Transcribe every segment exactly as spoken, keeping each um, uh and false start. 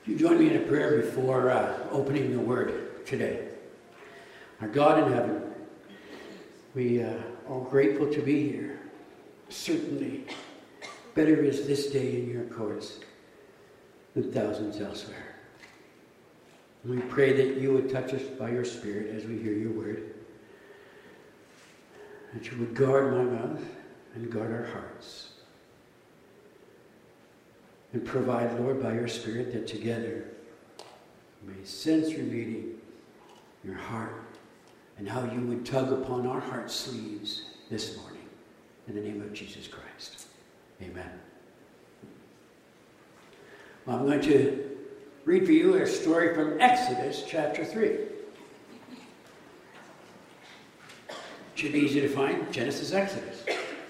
You join me in a prayer before uh, opening the Word today. Our God in heaven, we uh, are grateful to be here. Certainly, better is this day in your courts than thousands elsewhere. And we pray that you would touch us by your Spirit as we hear your word. That you would guard my mouth and guard our hearts. And provide, Lord, by your Spirit that together we may sense your leading, your heart, and how you would tug upon our heart sleeves this morning. In the name of Jesus Christ. Amen. Well, I'm going to read for you a story from Exodus chapter three. Should be easy to find. Genesis, Exodus.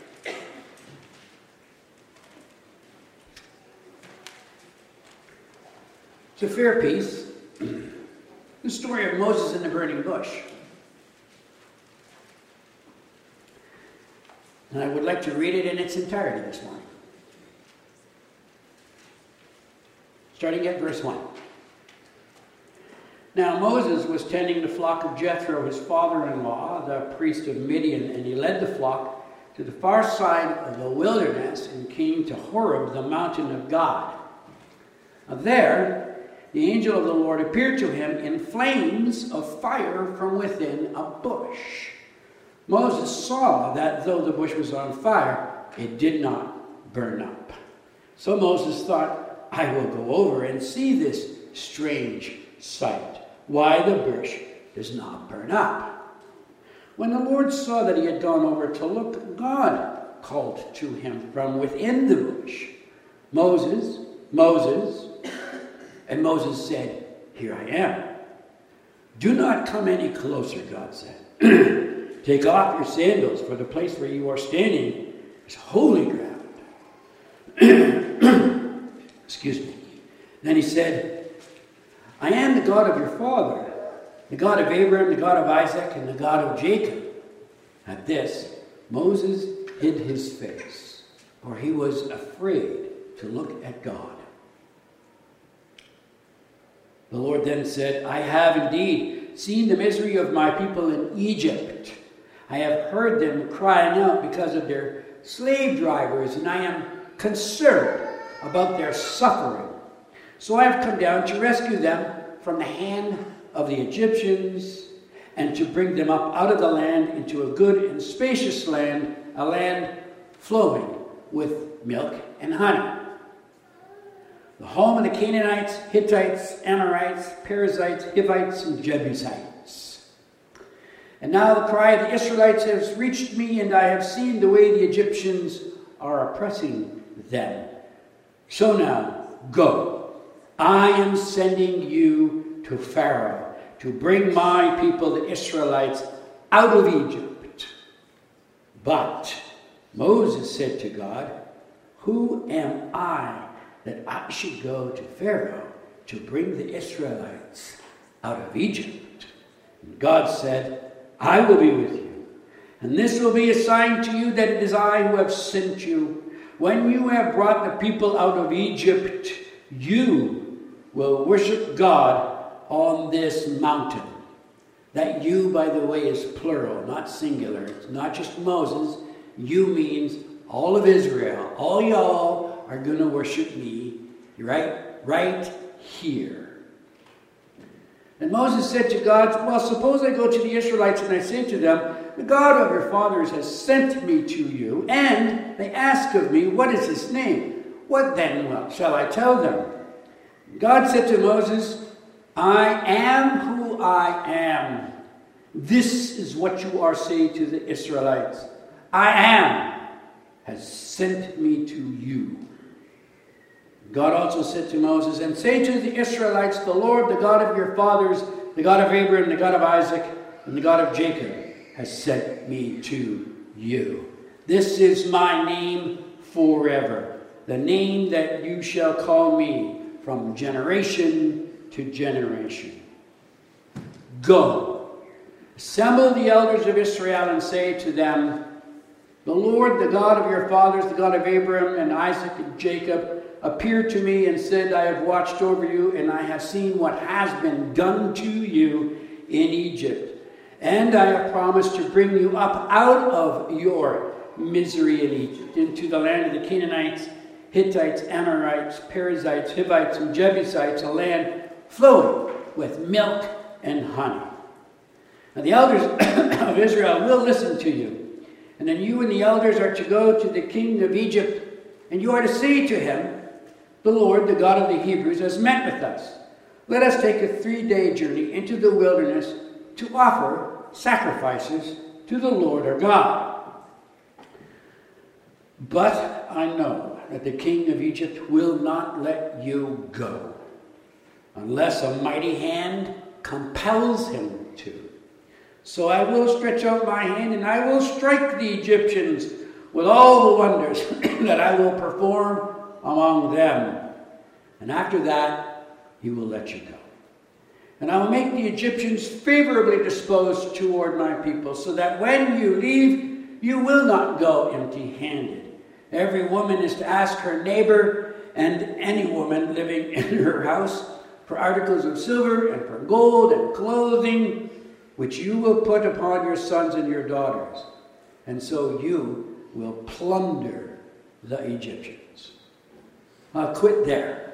It's a fair piece. The story of Moses in the burning bush. And I would like to read it in its entirety this morning. Starting at verse one. Now Moses was tending the flock of Jethro, his father-in-law, the priest of Midian, and he led the flock to the far side of the wilderness and came to Horeb, the mountain of God. Now there, the angel of the Lord appeared to him in flames of fire from within a bush. Moses saw that though the bush was on fire, it did not burn up. So Moses thought, I will go over and see this strange sight, why the bush does not burn up. When the Lord saw that he had gone over to look, God called to him from within the bush, Moses, Moses. And Moses said, Here I am. Do not come any closer, God said. Take off your sandals, for the place where you are standing is holy ground. Excuse me. Then he said, I am the God of your father, the God of Abraham, the God of Isaac, and the God of Jacob. At this, Moses hid his face, for he was afraid to look at God. The Lord then said, I have indeed seen the misery of my people in Egypt. I have heard them crying out because of their slave drivers, and I am concerned about their suffering. So I have come down to rescue them from the hand of the Egyptians and to bring them up out of the land into a good and spacious land, a land flowing with milk and honey. The home of the Canaanites, Hittites, Amorites, Perizzites, Hivites, and Jebusites. And now the cry of the Israelites has reached me, and I have seen the way the Egyptians are oppressing them. So now, go. I am sending you to Pharaoh to bring my people, the Israelites, out of Egypt. But Moses said to God, Who am I that I should go to Pharaoh to bring the Israelites out of Egypt? And God said, I will be with you, and this will be a sign to you that it is I who have sent you. When you have brought the people out of Egypt, you will worship God on this mountain. That you, by the way, is plural, not singular. It's not just Moses. You means all of Israel. All y'all are going to worship me, right, right here. And Moses said to God, well, suppose I go to the Israelites and I say to them, the God of your fathers has sent me to you, and they ask of me, what is his name? What then shall I tell them? God said to Moses, I am who I am. This is what you are saying to the Israelites. I am has sent me to you. God also said to Moses, and say to the Israelites, the Lord, the God of your fathers, the God of Abraham, the God of Isaac, and the God of Jacob, has sent me to you. This is my name forever, the name that you shall call me from generation to generation. Go, assemble the elders of Israel and say to them, the Lord, the God of your fathers, the God of Abraham and Isaac and Jacob, appeared to me and said, I have watched over you, and I have seen what has been done to you in Egypt. And I have promised to bring you up out of your misery in Egypt, into the land of the Canaanites, Hittites, Amorites, Perizzites, Hivites, and Jebusites, a land flowing with milk and honey. Now the elders of Israel will listen to you. And then you and the elders are to go to the king of Egypt, and you are to say to him, the Lord, the God of the Hebrews, has met with us. Let us take a three-day journey into the wilderness to offer sacrifices to the Lord our God. But I know that the king of Egypt will not let you go, unless a mighty hand compels him to. So I will stretch out my hand, and I will strike the Egyptians with all the wonders that I will perform among them. And after that, he will let you go. And I will make the Egyptians favorably disposed toward my people, so that when you leave, you will not go empty-handed. Every woman is to ask her neighbor and any woman living in her house for articles of silver and for gold and clothing, which you will put upon your sons and your daughters. And so you will plunder the Egyptians. I'll quit there.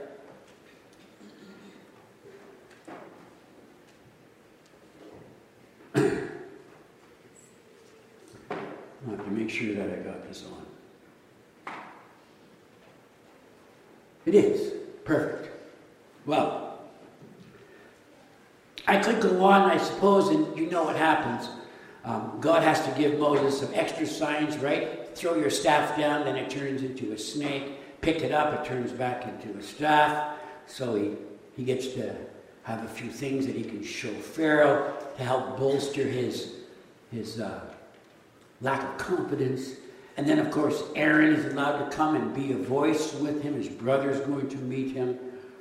I have to make sure that I got this on. It is. Perfect. Well, I could go on, I suppose, and you know what happens. Um, God has to give Moses some extra signs, right? Throw your staff down, then it turns into a snake. Pick it up, it turns back into a staff. So he, he gets to have a few things that he can show Pharaoh to help bolster his, his uh, lack of confidence. And then, of course, Aaron is allowed to come and be a voice with him. His brother is going to meet him.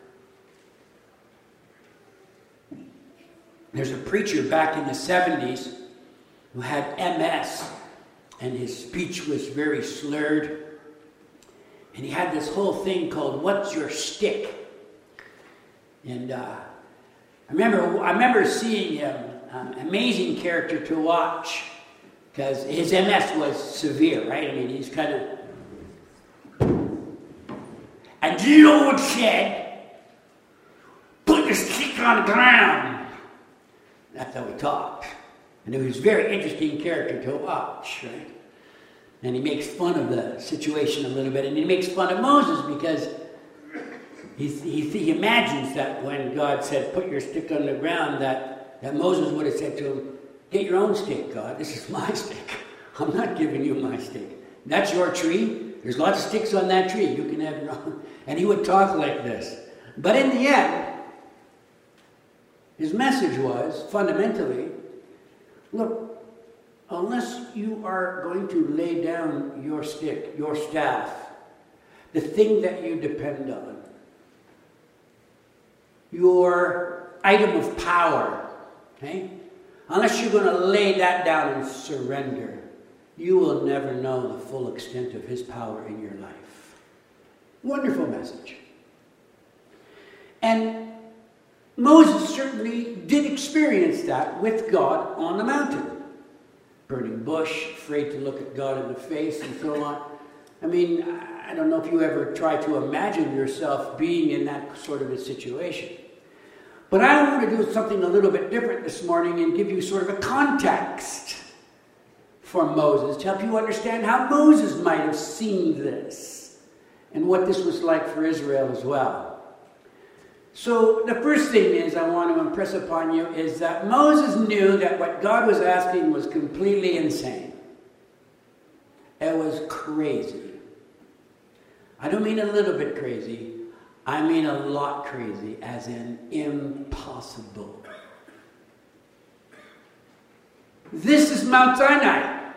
There's a preacher back in the seventies who had M S, and his speech was very slurred. And he had this whole thing called, "What's Your Stick?" And uh, I remember I remember seeing him, um, amazing character to watch, because his M S was severe, right? I mean, he's kind of... And the Lord said, "Put your stick on the ground." That's how he talked. And it was a very interesting character to watch, right? And he makes fun of the situation a little bit. And he makes fun of Moses because he, he, he imagines that when God said, "Put your stick on the ground," that, that Moses would have said to him, "Get your own stick, God. This is my stick. I'm not giving you my stick. That's your tree. There's lots of sticks on that tree. You can have your own." And he would talk like this. But in the end, his message was, fundamentally, look, unless you are going to lay down your stick, your staff, the thing that you depend on, your item of power, okay? Unless you're going to lay that down and surrender, you will never know the full extent of his power in your life. Wonderful message. And Moses certainly did experience that with God on the mountain. Burning bush, afraid to look at God in the face, and so on. I mean, I don't know if you ever try to imagine yourself being in that sort of a situation. But I want to do something a little bit different this morning and give you sort of a context for Moses, to help you understand how Moses might have seen this and what this was like for Israel as well. So the first thing is I want to impress upon you is that Moses knew that what God was asking was completely insane. It was crazy. I don't mean a little bit crazy. I mean a lot crazy, as in impossible. This is Mount Sinai.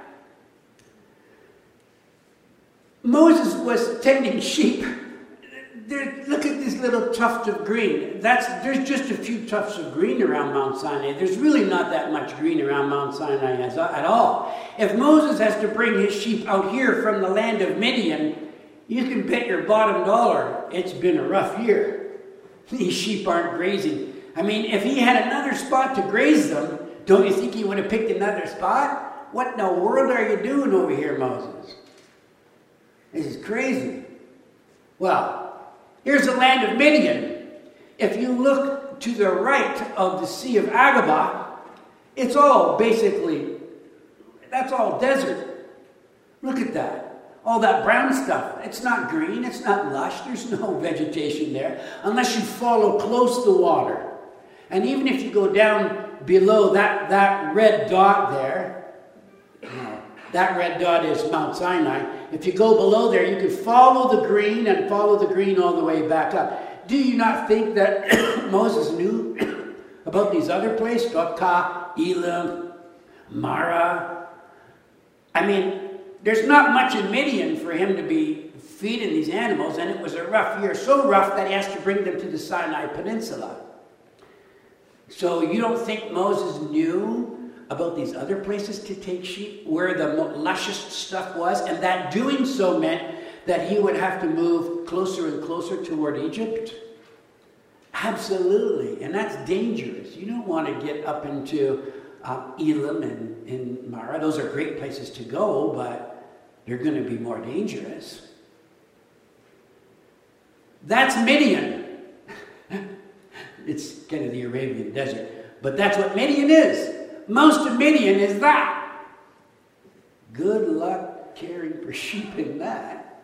Moses was tending sheep. There, look at this little tuft of green. That's, there's just a few tufts of green around Mount Sinai. There's really not that much green around Mount Sinai as, at all. If Moses has to bring his sheep out here from the land of Midian, You can bet your bottom dollar it's been a rough year. These sheep aren't grazing. I mean, if he had another spot to graze them, don't you think he would have picked another spot? What in the world are you doing over here, Moses? This is crazy. Well, here's the land of Midian. If you look to the right of the Sea of Agaba, it's all basically, that's all desert. Look at that. All that brown stuff. It's not green. It's not lush. There's no vegetation there unless you follow close to water. And even if you go down below that, that red dot there, no, that red dot is Mount Sinai. If you go below there, you can follow the green and follow the green all the way back up. Do you not think that Moses knew about these other places? Dotkah, Elam, Mara. I mean, there's not much in Midian for him to be feeding these animals, and it was a rough year, so rough that he has to bring them to the Sinai Peninsula. So you don't think Moses knew about these other places to take sheep, where the luscious stuff was, and that doing so meant that he would have to move closer and closer toward Egypt? Absolutely, and that's dangerous. You don't want to get up into uh, Elam and, and Mara. Those are great places to go, but they're going to be more dangerous. That's Midian. It's kind of the Arabian desert, but that's what Midian is. Most of Midian is that. Good luck caring for sheep in that.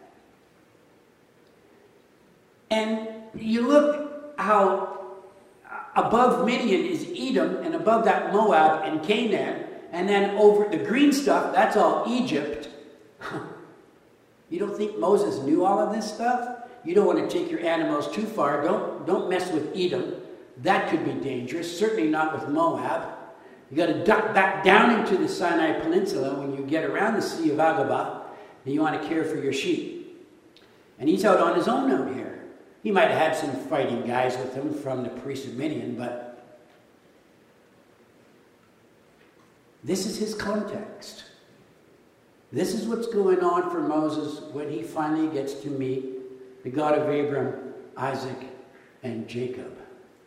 And you look how above Midian is Edom, and above that Moab and Canaan, and then over the green stuff, that's all Egypt. You don't think Moses knew all of this stuff? You don't want to take your animals too far. Don't, don't mess with Edom. That could be dangerous. Certainly not with Moab. You got to duck back down into the Sinai Peninsula when you get around the Sea of Agaba, and you want to care for your sheep. And he's out on his own out here. He might have had some fighting guys with him from the priests of Midian, but this is his context. This is what's going on for Moses when he finally gets to meet the God of Abraham, Isaac, and Jacob.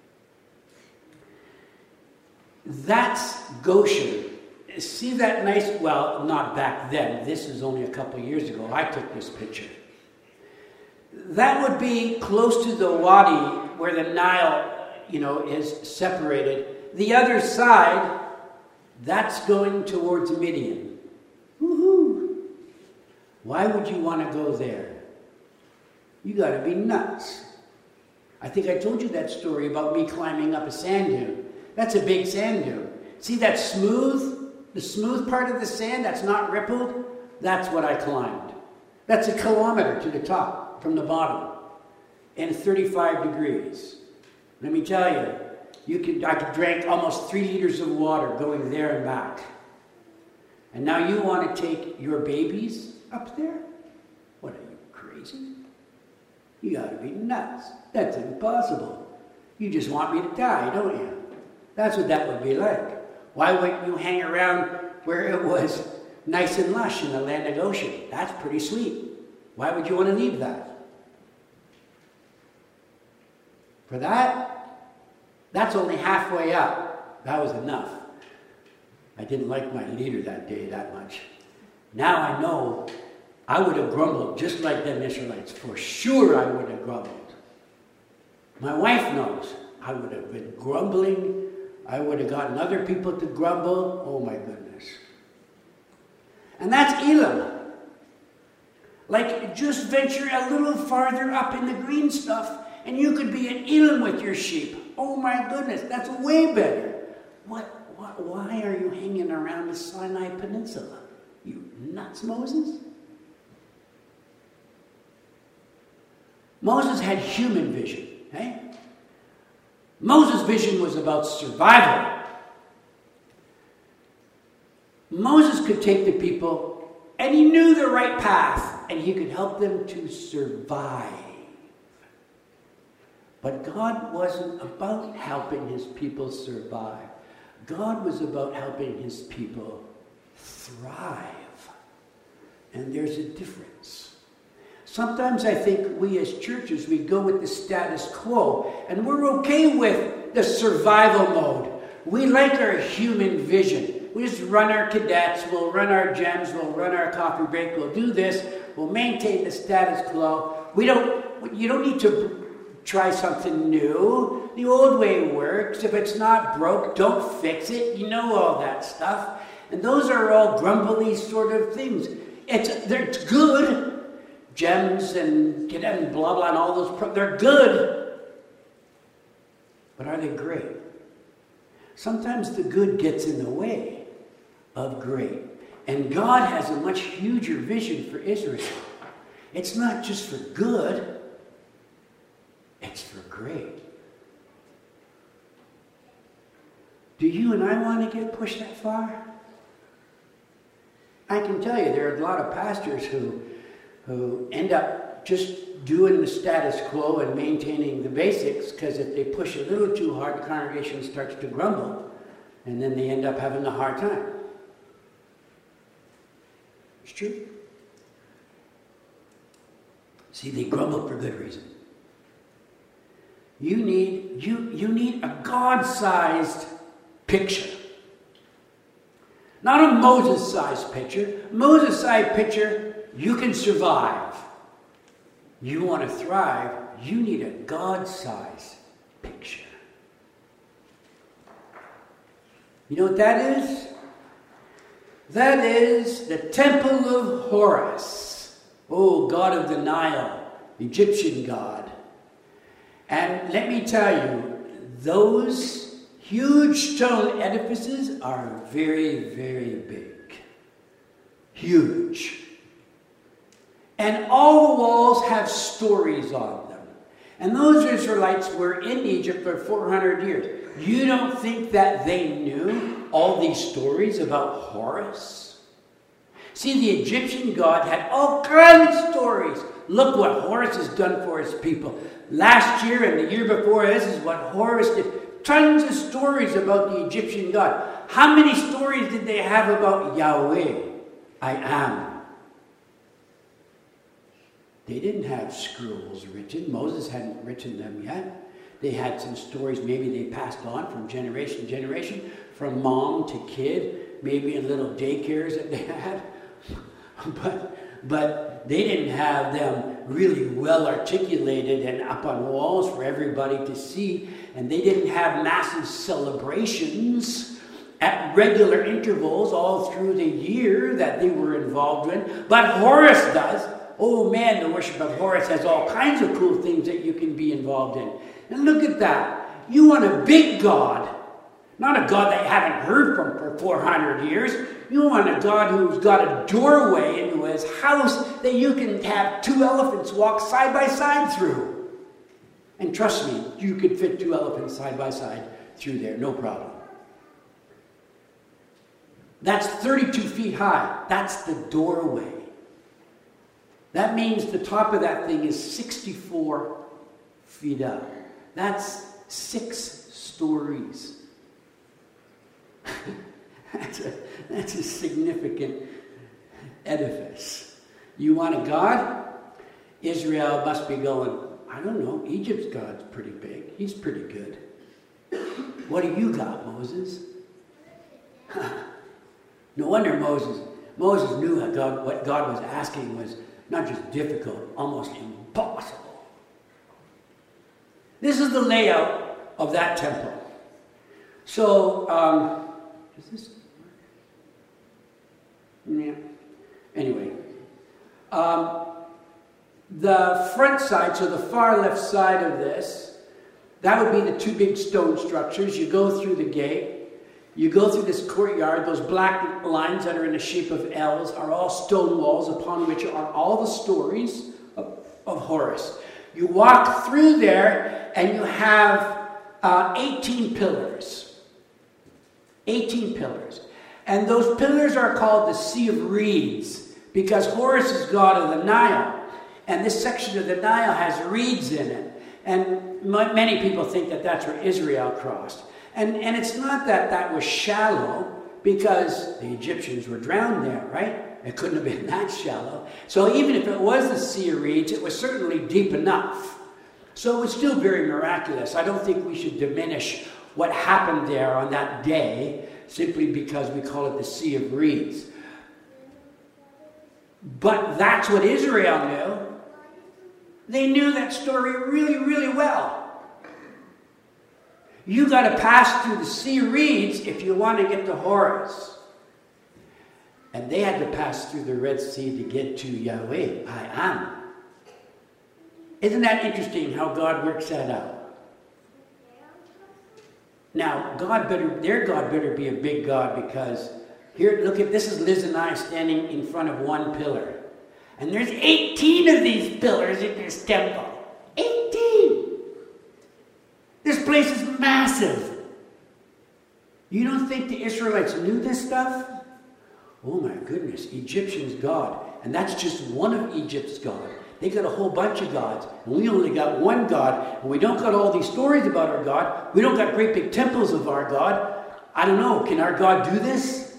That's Goshen. See that nice, well, not back then. This is only a couple years ago. I took this picture. That would be close to the wadi where the Nile, you know, is separated. The other side, that's going towards Midian. Woohoo! Why would you want to go there? You got to be nuts. I think I told you that story about me climbing up a sand dune. That's a big sand dune. See that smooth, the smooth part of the sand that's not rippled? That's what I climbed. That's a kilometer to the top from the bottom, and thirty-five degrees. Let me tell you, you could I could drink almost three liters of water going there and back. And now you want to take your babies up there? What are you, crazy? You got to be nuts. That's impossible. You just want me to die, don't you? That's what that would be like. Why wouldn't you hang around where it was nice and lush in the land of Goshen? That's pretty sweet. Why would you want to leave that? For that, that's only halfway up. That was enough. I didn't like my leader that day that much. Now I know I would have grumbled just like them Israelites. For sure I would have grumbled. My wife knows I would have been grumbling. I would have gotten other people to grumble. Oh my goodness. And that's Elam. Like, just venture a little farther up in the green stuff, and you could be in Elam with your sheep. Oh my goodness, that's way better. What, what, why are you hanging around the Sinai Peninsula? You nuts, Moses? Moses had human vision, eh? Moses' vision was about survival. Moses could take the people, and he knew the right path, and he could help them to survive. But God wasn't about helping his people survive. God was about helping his people thrive. And there's a difference. Sometimes I think we as churches, we go with the status quo, and we're okay with the survival mode. We like our human vision. We just run our cadets, we'll run our gems, we'll run our coffee break, we'll do this, we'll maintain the status quo. We don't, you don't need to try something new. The old way works. If it's not broke, don't fix it. You know all that stuff. And those are all grumbly sort of things. It's, it's good. Gems and and blah blah and all those, pro- they're good. But are they great? Sometimes the good gets in the way of great. And God has a much huger vision for Israel. It's not just for good, it's for great. Do you and I want to get pushed that far? I can tell you there are a lot of pastors who who end up just doing the status quo and maintaining the basics, because if they push a little too hard, the congregation starts to grumble, and then they end up having a hard time. It's true. See, they grumble for good reason. You need, you, you need a God-sized picture. Not a Moses-sized picture. Moses-sized picture, you can survive. You want to thrive, you need a God-sized picture. You know what that is? That is the temple of Horus. Oh, god of the Nile, Egyptian god. And let me tell you, those huge stone edifices are very, very big. Huge. And all the walls have stories on them. And those Israelites were in Egypt for four hundred years. You don't think that they knew all these stories about Horus? See, the Egyptian god had all kinds of stories. Look what Horus has done for his people. Last year and the year before, this is what Horus did. Tons of stories about the Egyptian god. How many stories did they have about Yahweh? I am. They didn't have scrolls written. Moses hadn't written them yet. They had some stories maybe they passed on from generation to generation, from mom to kid, maybe in little daycares that they had. But, but they didn't have them really well articulated and up on walls for everybody to see. And they didn't have massive celebrations at regular intervals all through the year that they were involved in. But Horus does. Oh man, the worship of Horus has all kinds of cool things that you can be involved in. And look at that. You want a big God. Not a God that you haven't heard from for four hundred years. You want a God who's got a doorway into his house that you can have two elephants walk side by side through. And trust me, you could fit two elephants side by side through there, no problem. That's thirty-two feet high. That's the doorway. That means the top of that thing is sixty-four feet up. That's six stories. that's, a, that's a significant edifice. You want a God? Israel must be going, I don't know, Egypt's God's pretty big. He's pretty good. What do you got, Moses? No wonder Moses, Moses knew how God, what God was asking was not just difficult, almost impossible. This is the layout of that temple. So, um, does this work? Yeah. Anyway, um, the front side, so the far left side of this, that would be the two big stone structures. You go through the gate. You go through this courtyard. Those black lines that are in the shape of L's are all stone walls upon which are all the stories of, of Horus. You walk through there and you have uh, eighteen pillars. eighteen pillars. And those pillars are called the Sea of Reeds because Horus is god of the Nile. And this section of the Nile has reeds in it. And m- many people think that that's where Israel crossed. And, and it's not that that was shallow because the Egyptians were drowned there, right? It couldn't have been that shallow. So even if it was the Sea of Reeds, it was certainly deep enough. So it was still very miraculous. I don't think we should diminish what happened there on that day simply because we call it the Sea of Reeds. But that's what Israel knew. They knew that story really, really well. You got to pass through the Sea of Reeds if you want to get to Horus. And they had to pass through the Red Sea to get to Yahweh. I am. Isn't that interesting how God works that out? Now, God better, their God better be a big God, because here, look at, this is Liz and I standing in front of one pillar. And there's eighteen of these pillars in this temple. eighteen! This place is massive. You don't think the Israelites knew this stuff? Oh my goodness, Egyptians' God. And that's just one of Egypt's God. They got a whole bunch of gods. And we only got one God. And we don't got all these stories about our God. We don't got great big temples of our God. I don't know, can our God do this?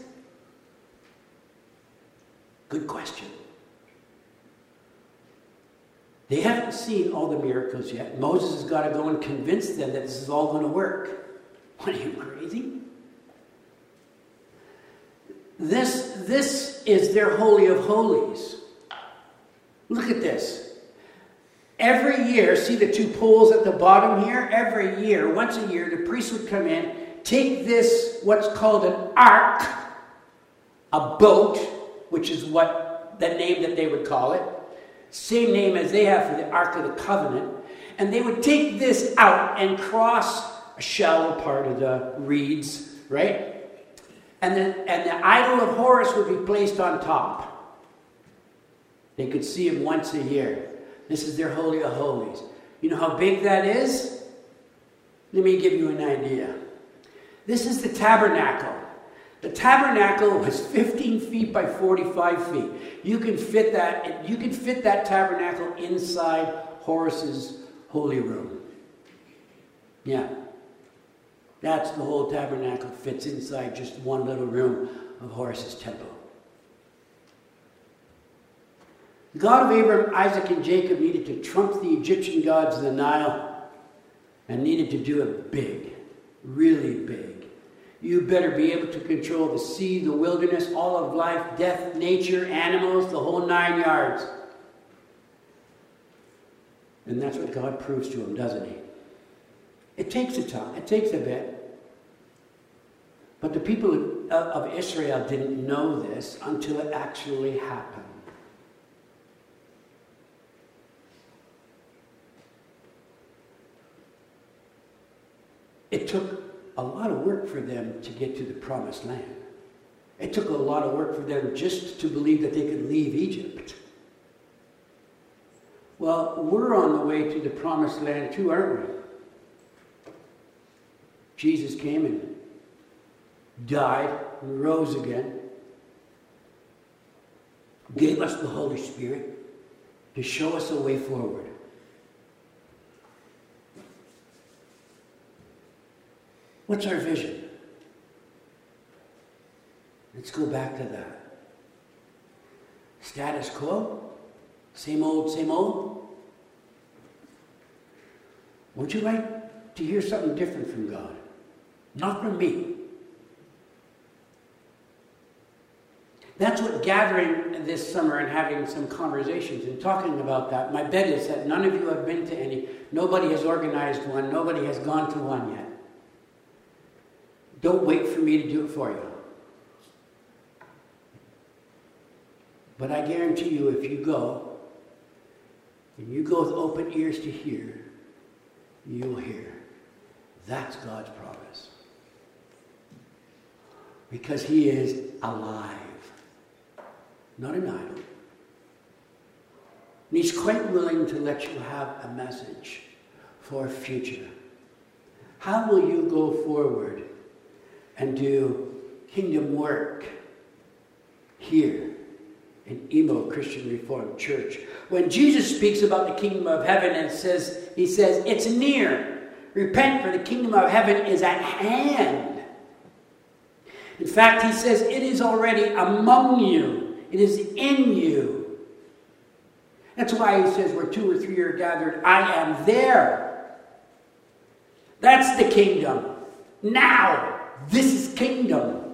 Good question. They haven't seen all the miracles yet. Moses has got to go and convince them that this is all going to work. What, are you crazy? This, this is their Holy of Holies. Look at this. Every year, see the two poles at the bottom here? Every year, once a year, the priest would come in, take this, what's called an ark, a boat, which is what the name that they would call it. Same name as they have for the Ark of the Covenant. And they would take this out and cross a shallow part of the reeds, right? And then and the idol of Horus would be placed on top. They could see him once a year. This is their Holy of Holies. You know how big that is? Let me give you an idea. This is the tabernacle. The tabernacle was fifteen feet by forty-five feet. You can fit that, you can fit that tabernacle inside Horus's holy room. Yeah. That's the whole tabernacle fits inside just one little room of Horus's temple. The God of Abraham, Isaac, and Jacob needed to trump the Egyptian gods of the Nile, and needed to do it big, really big. You better be able to control the sea, the wilderness, all of life, death, nature, animals, the whole nine yards. And that's what God proves to him, doesn't he? It takes a time. It takes a bit. But the people of Israel didn't know this until it actually happened. It took a lot of work for them to get to the promised land. It took a lot of work for them just to believe that they could leave Egypt. Well, we're on the way to the promised land too, aren't we? Jesus came and died and rose again. Gave us the Holy Spirit to show us a way forward. What's our vision? Let's go back to that. Status quo? Same old, same old? Would you like to hear something different from God? Not from me. That's what gathering this summer and having some conversations and talking about that, my bet is that none of you have been to any. Nobody has organized one. Nobody has gone to one yet. Don't wait for me to do it for you. But I guarantee you, if you go, and you go with open ears to hear, you'll hear. That's God's promise. Because he is alive. Not an idol. And he's quite willing to let you have a message for a future. How will you go forward and do kingdom work here in Emo Christian Reformed Church? When Jesus speaks about the kingdom of heaven and says, he says, it's near. Repent, for the kingdom of heaven is at hand. In fact, he says, it is already among you. It is in you. That's why he says, where two or three are gathered, I am there. That's the kingdom. Now, this is kingdom.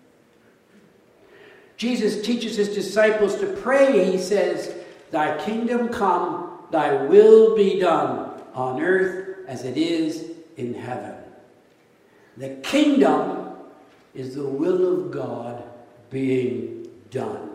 Jesus teaches his disciples to pray. He says, thy kingdom come, thy will be done on earth as it is in heaven. The kingdom is the will of God being done.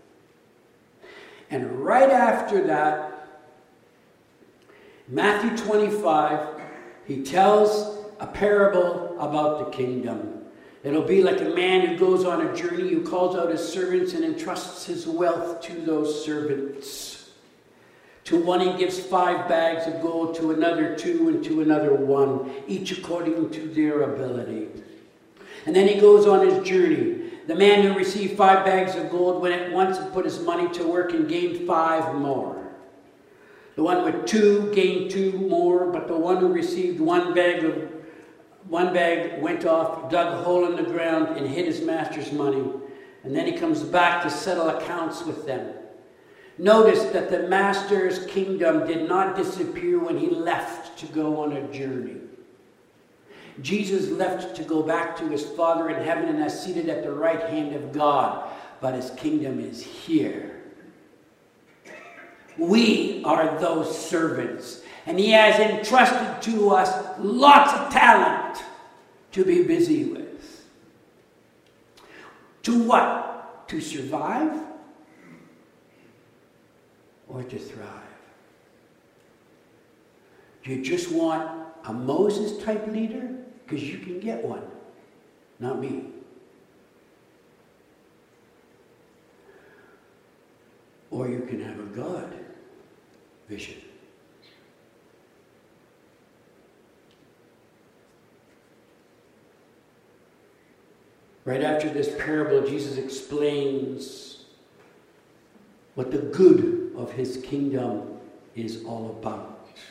And right after that, Matthew twenty-five, he tells a parable about the kingdom. It'll be like a man who goes on a journey, who calls out his servants and entrusts his wealth to those servants. To one he gives five bags of gold, to another two, and to another one, each according to their ability. And then he goes on his journey. The man who received five bags of gold went at once and put his money to work and gained five more. The one with two gained two more, but the one who received one bag of one bag went off, dug a hole in the ground, and hid his master's money. And then he comes back to settle accounts with them. Notice that the master's kingdom did not disappear when he left to go on a journey. Jesus left to go back to his Father in heaven and is seated at the right hand of God. But his kingdom is here. We are those servants. And he has entrusted to us lots of talent to be busy with. To what? To survive? Or to thrive? Do you just want a Moses-type leader? Because you can get one. Not me. Or you can have a God vision. Right after this parable, Jesus explains what the good of his kingdom is all about.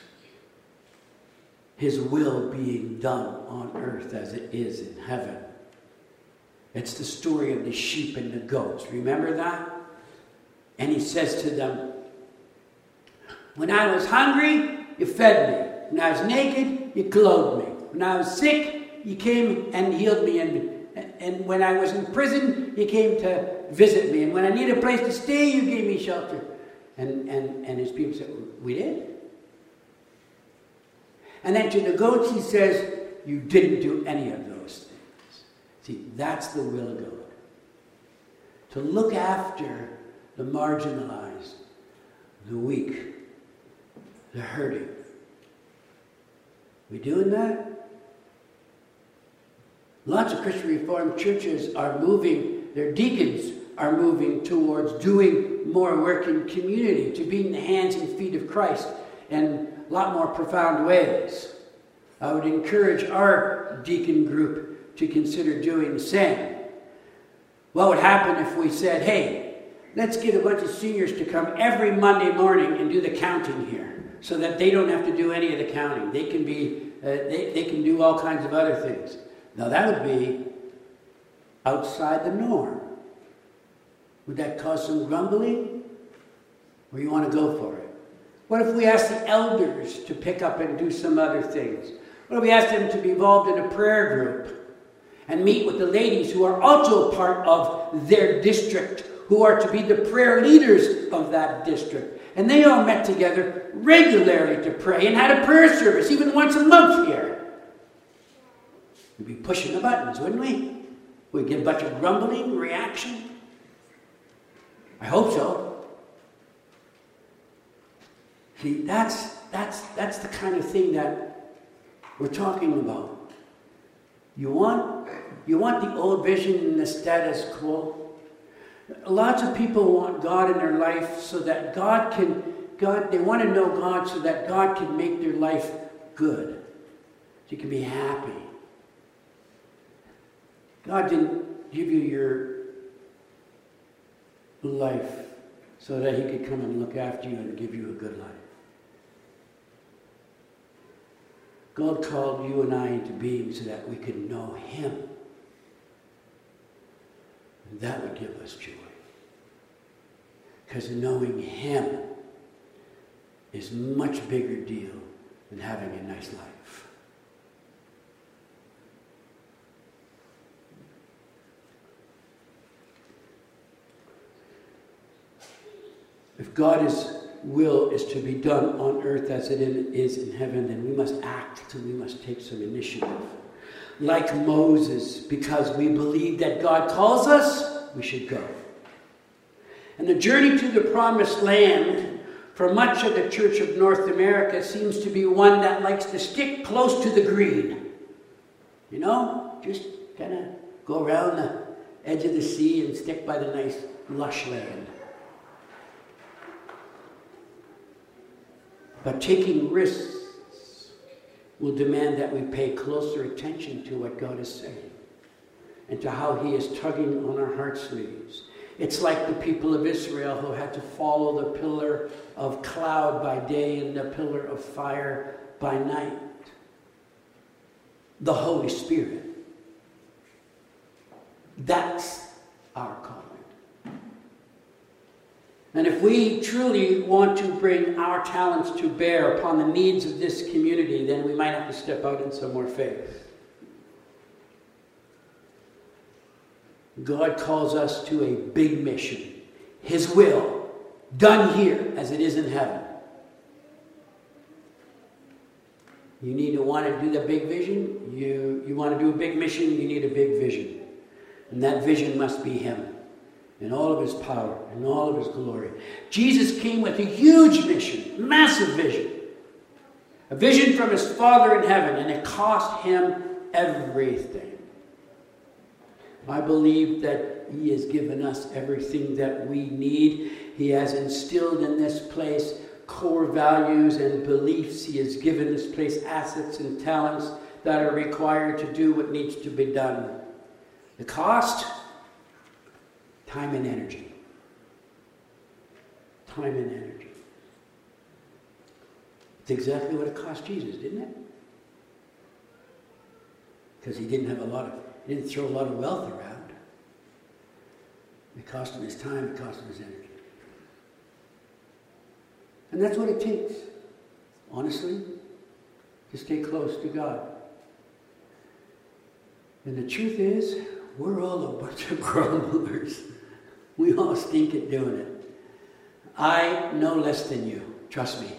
His will being done on earth as it is in heaven. It's the story of the sheep and the goats. Remember that? And he says to them, when I was hungry, you fed me. When I was naked, you clothed me. When I was sick, you came and healed me. And, and when I was in prison, you came to visit me. And when I needed a place to stay, you gave me shelter. And, and, and his people said, we did? And then to the goats he says, you didn't do any of those things. See, that's the will of God. To look after the marginalized, the weak, the hurting. We doing that? Lots of Christian Reformed churches are moving, their deacons are moving towards doing more work in community, to be in the hands and feet of Christ, and a lot more profound ways. I would encourage our deacon group to consider doing the same. What would happen if we said, hey, let's get a bunch of seniors to come every Monday morning and do the counting here, so that they don't have to do any of the counting. They can be, uh, they, they can do all kinds of other things. Now that would be outside the norm. Would that cause some grumbling? Or you want to go for it? What if we ask the elders to pick up and do some other things? What if we ask them to be involved in a prayer group and meet with the ladies who are also part of their district, who are to be the prayer leaders of that district? And they all met together regularly to pray and had a prayer service even once a month here. We'd be pushing the buttons, wouldn't we? We'd get a bunch of grumbling, reaction. I hope so. See, that's, that's, that's the kind of thing that we're talking about. You want, you want the old vision and the status quo? Lots of people want God in their life so that God can, God, they want to know God so that God can make their life good. So you can be happy. God didn't give you your life so that he could come and look after you and give you a good life. God called you and I into being so that we could know him. And that would give us joy. Because knowing him is a much bigger deal than having a nice life. If God's will is to be done on earth as it is in heaven, then we must act and we must take some initiative. Like Moses, because we believe that God calls us, we should go. And the journey to the promised land for much of the Church of North America seems to be one that likes to stick close to the green. You know, just kind of go around the edge of the sea and stick by the nice lush land. But taking risks will demand that we pay closer attention to what God is saying and to how he is tugging on our heartstrings. It's like the people of Israel who had to follow the pillar of cloud by day and the pillar of fire by night. The Holy Spirit. That's our calling. And if we truly want to bring our talents to bear upon the needs of this community, then we might have to step out in some more faith. God calls us to a big mission. His will, done here as it is in heaven. You need to want to do the big vision. You, you want to do a big mission, you need a big vision. And that vision must be him. In all of his power, in all of his glory. Jesus came with a huge mission, massive vision. A vision from his Father in heaven, and it cost him everything. I believe that he has given us everything that we need. He has instilled in this place core values and beliefs. He has given this place assets and talents that are required to do what needs to be done. The cost? Time and energy. Time and energy. It's exactly what it cost Jesus, didn't it? Because he didn't have a lot of, he didn't throw a lot of wealth around. It cost him his time, it cost him his energy. And that's what it takes, honestly, to stay close to God. And the truth is, we're all a bunch of grumblers. We all stink at doing it. I know less than you, trust me.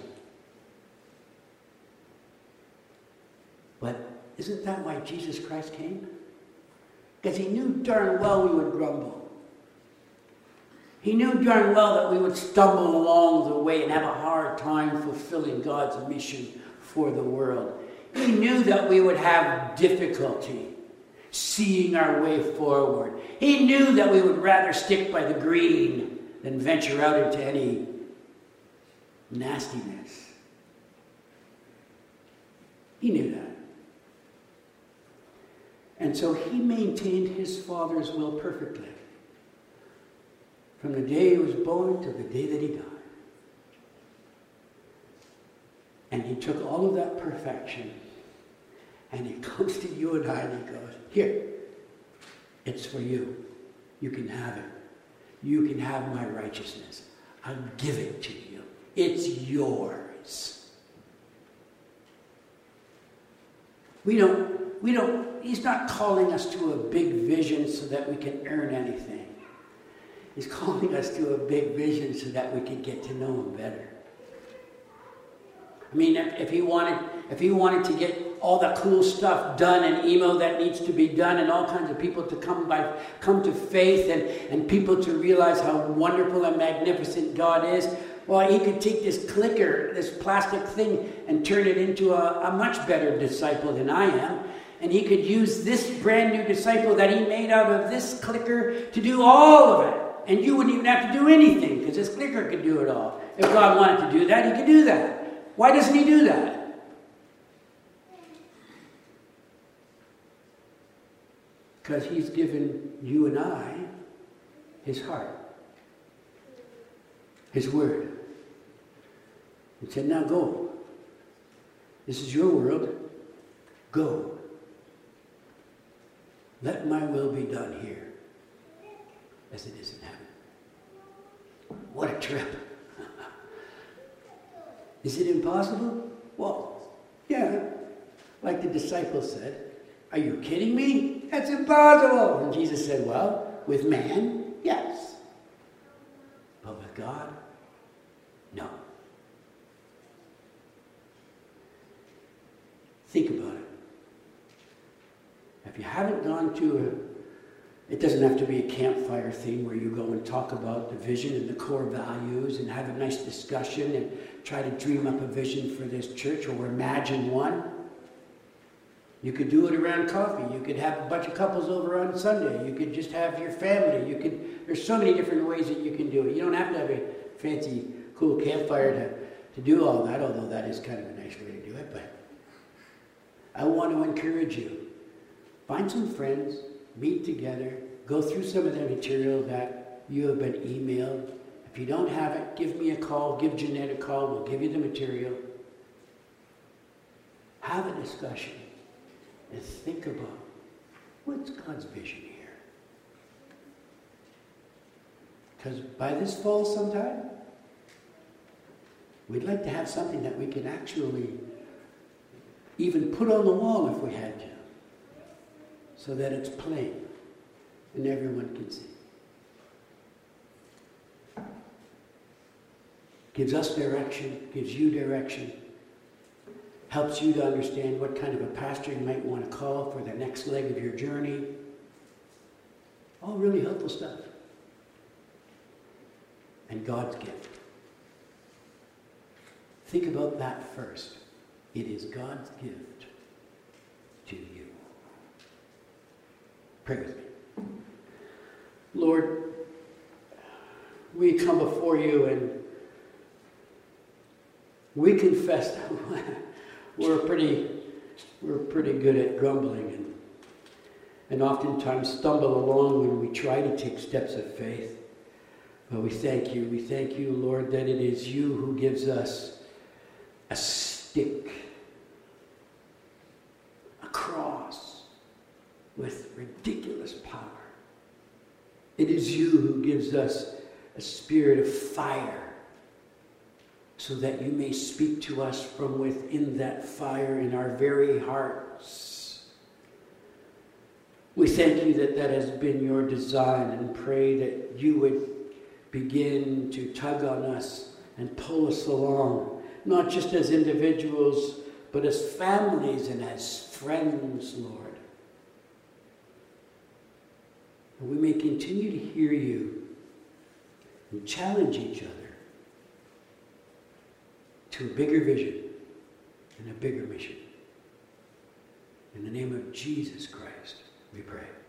But isn't that why Jesus Christ came? Because he knew darn well we would grumble. He knew darn well that we would stumble along the way and have a hard time fulfilling God's mission for the world. He knew that we would have difficulty seeing our way forward. He knew that we would rather stick by the green than venture out into any nastiness. He knew that. And so he maintained his Father's will perfectly. From the day he was born to the day that he died. And he took all of that perfection and he comes to you and I and he goes, here, it's for you. You can have it. You can have my righteousness. I'll give it to you. It's yours. We don't, we don't, he's not calling us to a big vision so that we can earn anything. He's calling us to a big vision so that we can get to know him better. I mean, if, if he wanted, if he wanted to get all the cool stuff done and email that needs to be done and all kinds of people to come by, come to faith and, and people to realize how wonderful and magnificent God is, well, he could take this clicker, this plastic thing, and turn it into a, a much better disciple than I am. And he could use this brand new disciple that he made out of this clicker to do all of it. And you wouldn't even have to do anything because this clicker could do it all. If God wanted to do that, he could do that. Why doesn't he do that? Because he's given you and I his heart, his word. He said, now go. This is your world. Go. Let my will be done here as it is in heaven. What a trip. Is it impossible? Well, yeah. Like the disciples said, are you kidding me? That's impossible. And Jesus said, well, with man, yes. But with God, no. Think about it. If you haven't gone to a, it doesn't have to be a campfire thing where you go and talk about the vision and the core values and have a nice discussion and try to dream up a vision for this church or imagine one. You could do it around coffee. You could have a bunch of couples over on Sunday. You could just have your family. You could. There's so many different ways that you can do it. You don't have to have a fancy, cool campfire to, to do all that, although that is kind of a nice way to do it. But I want to encourage you. Find some friends, meet together, go through some of the material that you have been emailed. If you don't have it, give me a call, give Jeanette a call, we'll give you the material. Have a discussion and think about what's God's vision here. Because by this fall sometime, we'd like to have something that we can actually even put on the wall if we had to, so that it's plain and everyone can see. Gives us direction, gives you direction, helps you to understand what kind of a pastor you might want to call for the next leg of your journey. All really helpful stuff. And God's gift. Think about that first. It is God's gift to you. Pray with me. Lord, we come before you and we confess that we're pretty, we're pretty good at grumbling and, and oftentimes stumble along when we try to take steps of faith. But we thank you. We thank you, Lord, that it is you who gives us a stick, a cross with ridiculous power. It is you who gives us a spirit of fire so that you may speak to us from within that fire in our very hearts. We thank you that that has been your design and pray that you would begin to tug on us and pull us along, not just as individuals, but as families and as friends, Lord. And we may continue to hear you and challenge each other to a bigger vision and a bigger mission. In the name of Jesus Christ, we pray.